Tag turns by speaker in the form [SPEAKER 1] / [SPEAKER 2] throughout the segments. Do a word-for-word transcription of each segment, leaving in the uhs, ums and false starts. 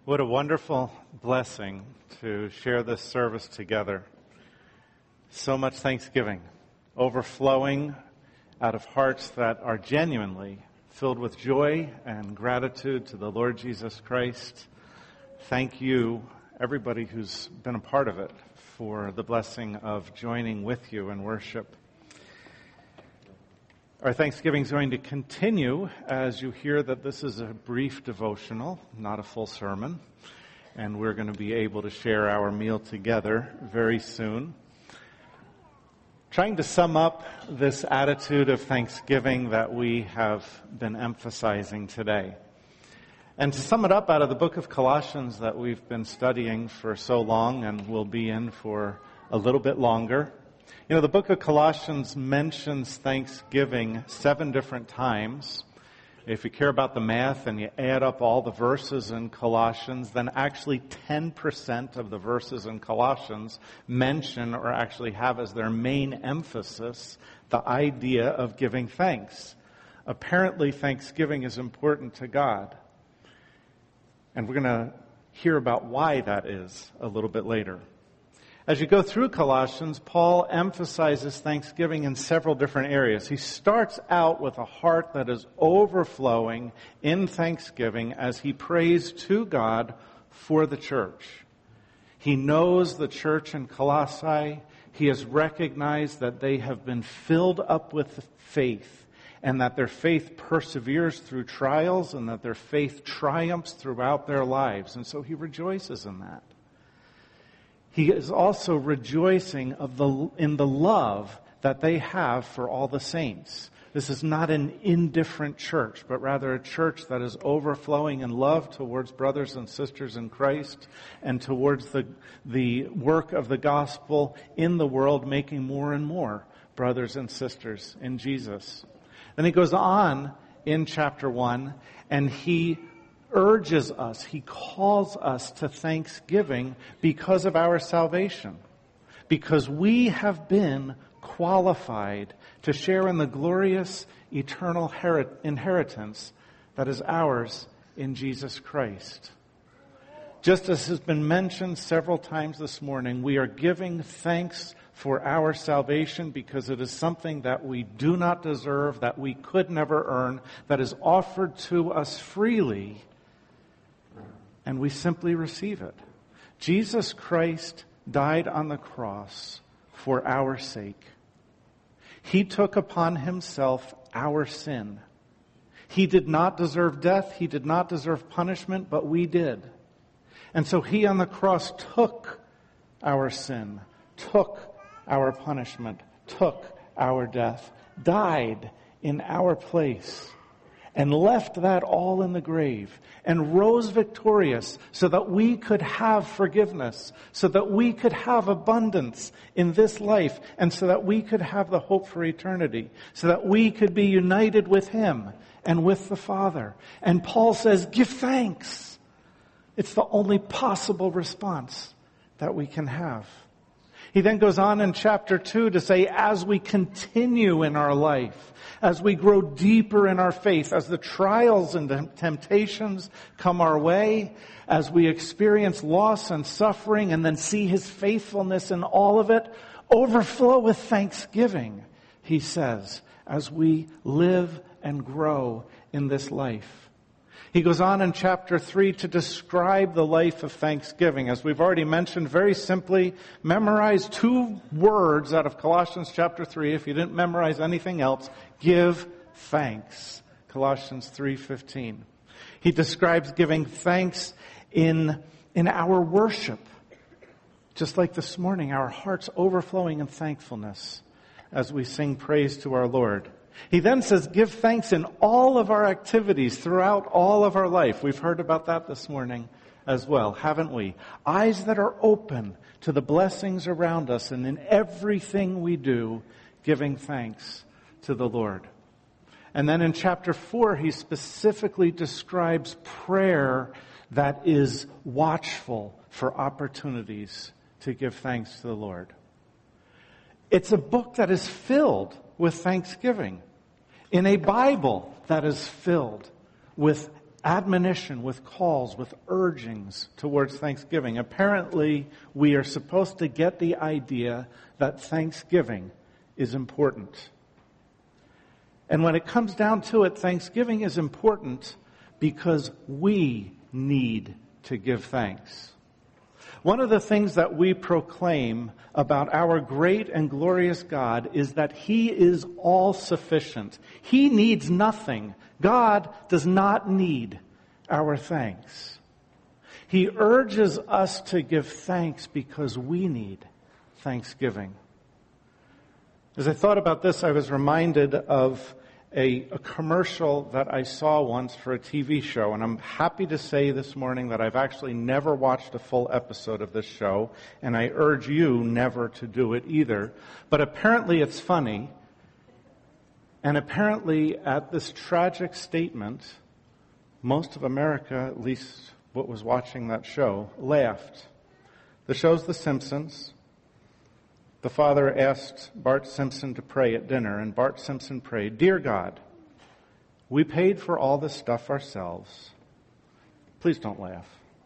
[SPEAKER 1] What a wonderful blessing to share this service together. So much thanksgiving, overflowing out of hearts that are genuinely filled with joy and gratitude to the Lord Jesus Christ. Thank you, everybody who's been a part of it, for the blessing of joining with you in worship. Our Thanksgiving is going to continue as you hear that this is a brief devotional, not a full sermon, and we're going to be able to share our meal together very soon. Trying to sum up this attitude of thanksgiving that we have been emphasizing today. And to sum it up out of the book of Colossians that we've been studying for so long and will be in for a little bit longer. You know, the book of Colossians mentions Thanksgiving seven different times. If you care about the math and you add up all the verses in Colossians, then actually ten percent of the verses in Colossians mention or actually have as their main emphasis the idea of giving thanks. Apparently, Thanksgiving is important to God. And we're going to hear about why that is a little bit later. As you go through Colossians, Paul emphasizes thanksgiving in several different areas. He starts out with a heart that is overflowing in thanksgiving as he prays to God for the church. He knows the church in Colossae. He has recognized that they have been filled up with faith and that their faith perseveres through trials and that their faith triumphs throughout their lives. And so he rejoices in that. He is also rejoicing of the, in the love that they have for all the saints. This is not an indifferent church, but rather a church that is overflowing in love towards brothers and sisters in Christ and towards the, the work of the gospel in the world, making more and more brothers and sisters in Jesus. Then he goes on in chapter one, and he urges us, he calls us to thanksgiving because of our salvation. Because we have been qualified to share in the glorious eternal inheritance that is ours in Jesus Christ. Just as has been mentioned several times this morning, we are giving thanks for our salvation because it is something that we do not deserve, that we could never earn, that is offered to us freely. And we simply receive it. Jesus Christ died on the cross for our sake. He took upon himself our sin. He did not deserve death. He did not deserve punishment, but we did. And so he on the cross took our sin, took our punishment, took our death, died in our place, and left that all in the grave, and rose victorious so that we could have forgiveness, so that we could have abundance in this life, and so that we could have the hope for eternity, so that we could be united with him and with the Father. And Paul says, give thanks. It's the only possible response that we can have. He then goes on in chapter two to say, as we continue in our life, as we grow deeper in our faith, as the trials and the temptations come our way, as we experience loss and suffering and then see his faithfulness in all of it, overflow with thanksgiving, he says, as we live and grow in this life. He goes on in chapter three to describe the life of thanksgiving. As we've already mentioned, very simply, memorize two words out of Colossians chapter three. If you didn't memorize anything else, give thanks. Colossians three fifteen. He describes giving thanks in, in our worship. Just like this morning, our hearts overflowing in thankfulness as we sing praise to our Lord. He then says, give thanks in all of our activities throughout all of our life. We've heard about that this morning as well, haven't we? Eyes that are open to the blessings around us, and in everything we do, giving thanks to the Lord. And then in chapter four, he specifically describes prayer that is watchful for opportunities to give thanks to the Lord. It's a book that is filled with thanksgiving, in a Bible that is filled with admonition, with calls, with urgings towards thanksgiving. Apparently, we are supposed to get the idea that thanksgiving is important. And when it comes down to it, thanksgiving is important because we need to give thanks. One of the things that we proclaim about our great and glorious God is that He is all-sufficient. He needs nothing. God does not need our thanks. He urges us to give thanks because we need thanksgiving. As I thought about this, I was reminded of A, a commercial that I saw once for a T V show, and I'm happy to say this morning that I've actually never watched a full episode of this show, and I urge you never to do it either. But apparently it's funny, and apparently at this tragic statement, most of America, at least what was watching that show, laughed. The show's The Simpsons. The father asked Bart Simpson to pray at dinner, and Bart Simpson prayed, "Dear God, we paid for all this stuff ourselves. Please don't laugh.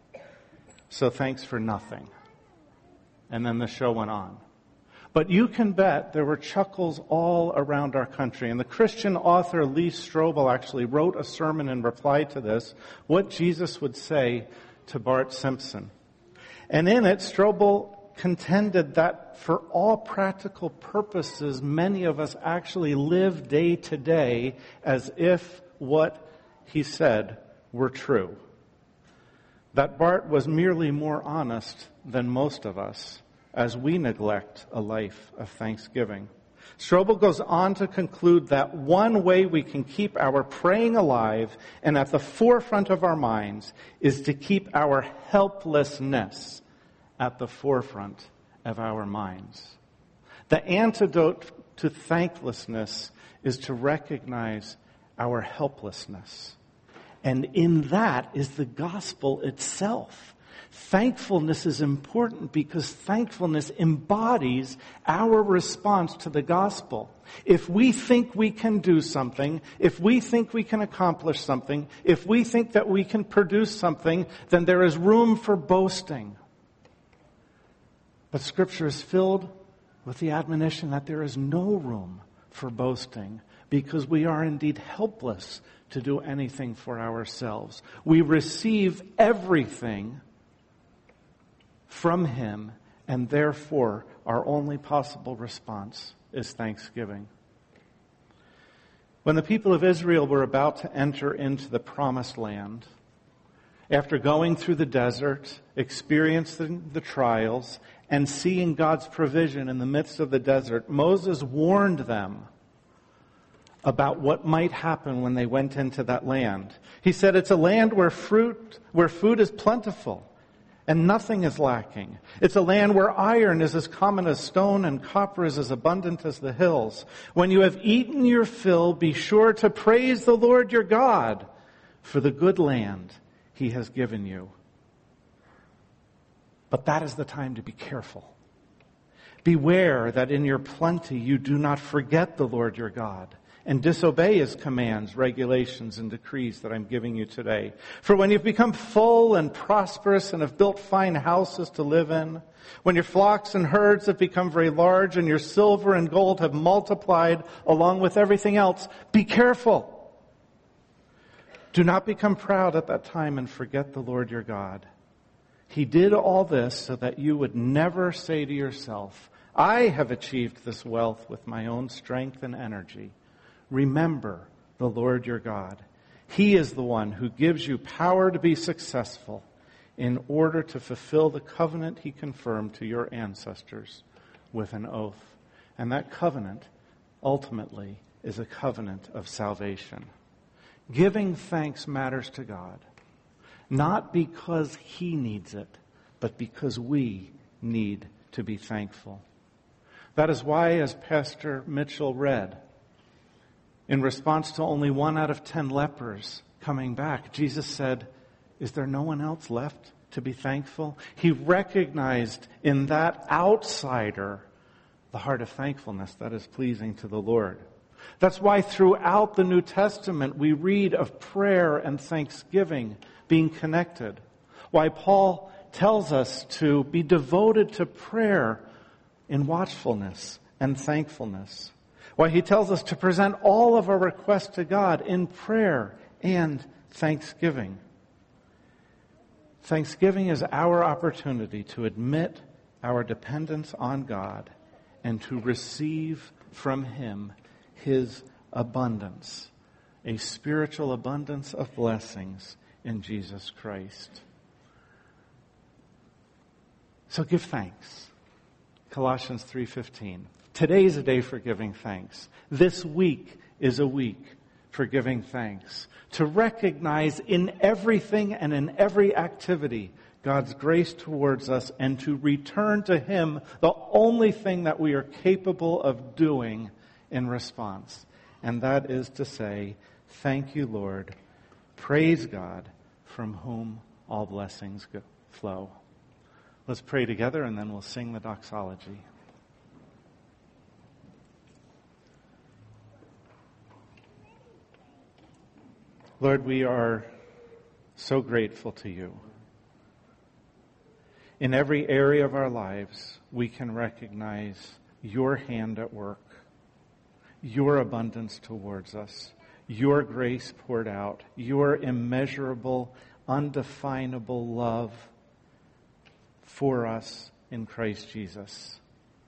[SPEAKER 1] So thanks for nothing." And then the show went on. But you can bet there were chuckles all around our country. And the Christian author Lee Strobel actually wrote a sermon in reply to this, what Jesus would say to Bart Simpson. And in it, Strobel contended that for all practical purposes, many of us actually live day to day as if what he said were true. That Bart was merely more honest than most of us as we neglect a life of thanksgiving. Strobel goes on to conclude that one way we can keep our praying alive and at the forefront of our minds is to keep our helplessness at the forefront of our minds. The antidote to thanklessness is to recognize our helplessness. And in that is the gospel itself. Thankfulness is important because thankfulness embodies our response to the gospel. If we think we can do something, if we think we can accomplish something, if we think that we can produce something, then there is room for boasting. But Scripture is filled with the admonition that there is no room for boasting because we are indeed helpless to do anything for ourselves. We receive everything from Him, and therefore our only possible response is thanksgiving. When the people of Israel were about to enter into the promised land, after going through the desert, experiencing the trials, and seeing God's provision in the midst of the desert, Moses warned them about what might happen when they went into that land. He said, it's a land where fruit, where food is plentiful and nothing is lacking. It's a land where iron is as common as stone and copper is as abundant as the hills. When you have eaten your fill, be sure to praise the Lord your God for the good land He has given you. But that is the time to be careful. Beware that in your plenty you do not forget the Lord your God and disobey His commands, regulations, and decrees that I'm giving you today. For when you've become full and prosperous and have built fine houses to live in, when your flocks and herds have become very large and your silver and gold have multiplied along with everything else, be careful. Do not become proud at that time and forget the Lord your God. He did all this so that you would never say to yourself, I have achieved this wealth with my own strength and energy. Remember the Lord your God. He is the one who gives you power to be successful in order to fulfill the covenant He confirmed to your ancestors with an oath. And that covenant ultimately is a covenant of salvation. Giving thanks matters to God, not because He needs it, but because we need to be thankful. That is why, as Pastor Mitchell read, in response to only one out of ten lepers coming back, Jesus said, is there no one else left to be thankful? He recognized in that outsider the heart of thankfulness that is pleasing to the Lord. That's why throughout the New Testament we read of prayer and thanksgiving being connected. Why Paul tells us to be devoted to prayer in watchfulness and thankfulness. Why he tells us to present all of our requests to God in prayer and thanksgiving. Thanksgiving is our opportunity to admit our dependence on God and to receive from Him His abundance, a spiritual abundance of blessings in Jesus Christ. So give thanks. Colossians three fifteen. Today's a day for giving thanks. This week is a week for giving thanks. To recognize in everything and in every activity God's grace towards us and to return to Him the only thing that we are capable of doing in response. And that is to say, thank you, Lord. Praise God, from whom all blessings go, flow. Let's pray together and then we'll sing the doxology. Lord, we are so grateful to you. In every area of our lives, we can recognize your hand at work, your abundance towards us, your grace poured out, your immeasurable, undefinable love for us in Christ Jesus.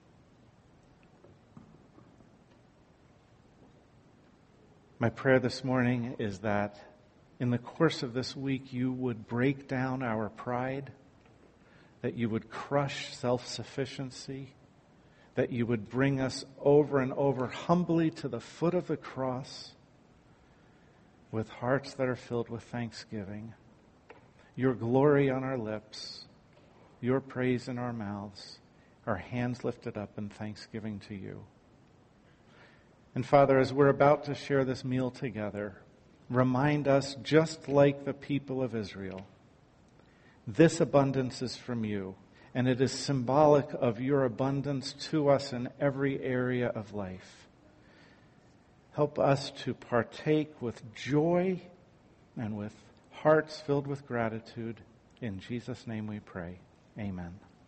[SPEAKER 1] My prayer this morning is that in the course of this week you would break down our pride, that you would crush self-sufficiency, that you would bring us over and over humbly to the foot of the cross with hearts that are filled with thanksgiving, your glory on our lips, your praise in our mouths, our hands lifted up in thanksgiving to you. And Father, as we're about to share this meal together, remind us, just like the people of Israel, this abundance is from you, and it is symbolic of your abundance to us in every area of life. Help us to partake with joy and with hearts filled with gratitude. In Jesus' name we pray. Amen.